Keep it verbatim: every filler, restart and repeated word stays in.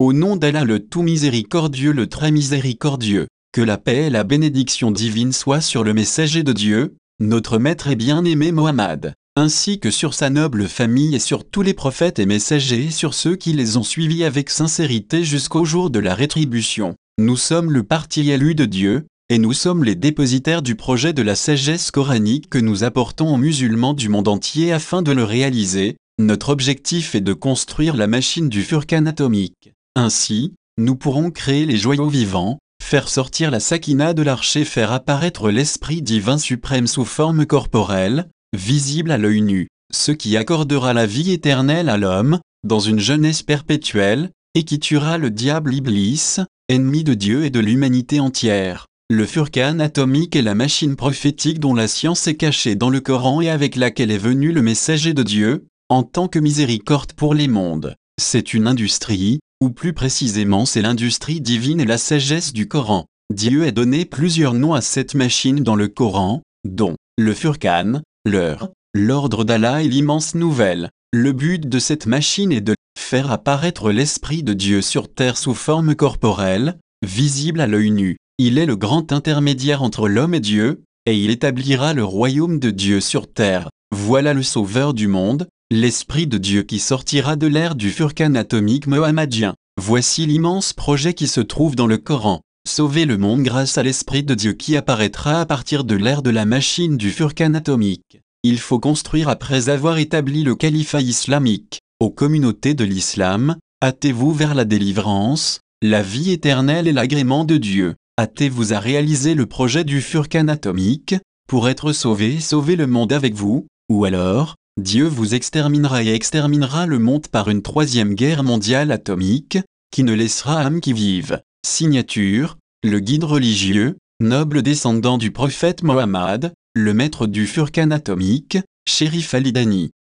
Au nom d'Allah le tout miséricordieux, le très miséricordieux, que la paix et la bénédiction divine soient sur le messager de Dieu, notre maître et bien-aimé Mohammed, ainsi que sur sa noble famille et sur tous les prophètes et messagers et sur ceux qui les ont suivis avec sincérité jusqu'au jour de la rétribution. Nous sommes le parti élu de Dieu, et nous sommes les dépositaires du projet de la sagesse coranique que nous apportons aux musulmans du monde entier afin de le réaliser. Notre objectif est de construire la machine du Furqan atomique. Ainsi, nous pourrons créer les joyaux vivants, faire sortir la sakina de l'arche et faire apparaître l'esprit divin suprême sous forme corporelle, visible à l'œil nu, ce qui accordera la vie éternelle à l'homme, dans une jeunesse perpétuelle, et qui tuera le diable Iblis, ennemi de Dieu et de l'humanité entière. Le Furqan atomique est la machine prophétique dont la science est cachée dans le Coran et avec laquelle est venu le messager de Dieu, en tant que miséricorde pour les mondes. C'est une industrie, ou plus précisément c'est l'industrie divine et la sagesse du Coran. Dieu a donné plusieurs noms à cette machine dans le Coran, dont le Furqan, l'heure, l'ordre d'Allah et l'immense nouvelle. Le but de cette machine est de faire apparaître l'Esprit de Dieu sur terre sous forme corporelle, visible à l'œil nu. Il est le grand intermédiaire entre l'homme et Dieu, et il établira le royaume de Dieu sur terre. Voilà le sauveur du monde, l'Esprit de Dieu qui sortira de l'ère du Furqan atomique mohammedien. Voici l'immense projet qui se trouve dans le Coran. Sauver le monde grâce à l'Esprit de Dieu qui apparaîtra à partir de l'ère de la machine du Furqan atomique. Il faut construire après avoir établi le califat islamique. Aux communautés de l'islam, hâtez-vous vers la délivrance, la vie éternelle et l'agrément de Dieu. Hâtez-vous à réaliser le projet du Furqan atomique, pour être sauvé et sauver le monde avec vous, ou alors, Dieu vous exterminera et exterminera le monde par une troisième guerre mondiale atomique, qui ne laissera âme qui vive. Signature, le guide religieux, noble descendant du prophète Mohammed, le maître du Furqan atomique, Chérif Ali Dani.